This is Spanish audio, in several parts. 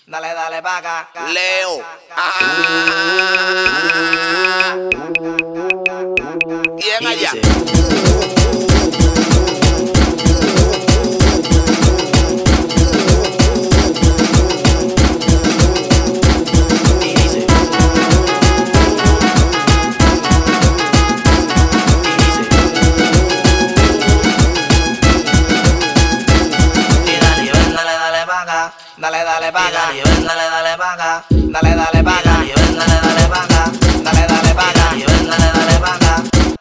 Dale, dale, paga. Leo. ¿Quién allá? Dale, dale, paga. Y ven, dale, dale, paga. Dale, dale, paga. Y ven, dale, dale, paga. Dale, dale, paga. Y ven, dale, dale, paga.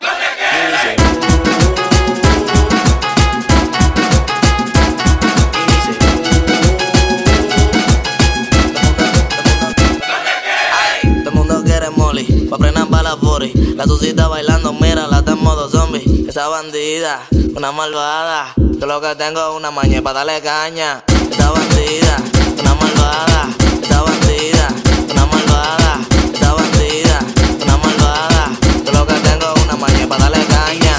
Todo el mundo quiere molly, pa' frenar pa' la 40. La Susita bailando, mira, la está en modo zombie. Esa bandida, una malvada. Yo lo que tengo es una maña pa' darle caña. Esa bandida, una malvada. Esa bandida, una malvada. Esa bandida, una malvada. Yo lo que tengo es una maña pa' darle caña.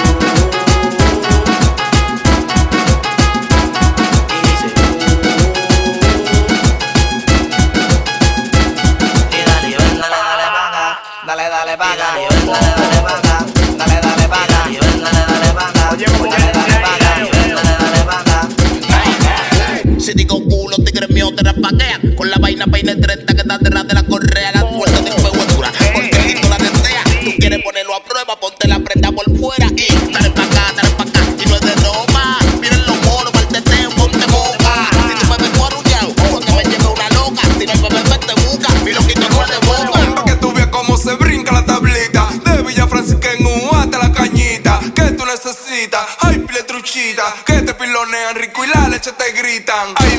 Dale, dale, paga. Y ven, dale, dale, paga. Dale, dale, paga. Y ven, dale, dale, paga. Dale, dale, paga. Y ven, dale, dale, paga. Si digo culo, tigres míos te raspaquean. Con la vaina peine 30 que está detrás de la correa. La fuerza de fuego es dura, porque tú la deseas. Tú quieres ponerlo a prueba, ponte la prenda por fuera. Y dale pa' acá, y no es de broma. Miren los monos, pa'l teteo, ponte boca. Si tú me ves guarrullado, fue que me lleve una loca. Si no me ves, te busca, mi loquito no es de boca. Pa' que tú veas cómo se brinca la tablita. De Villa Francisca en hasta la cañita. Que tú necesitas, ay, pile truchita. Que te pilonean rico y la leche te gritan. Ay,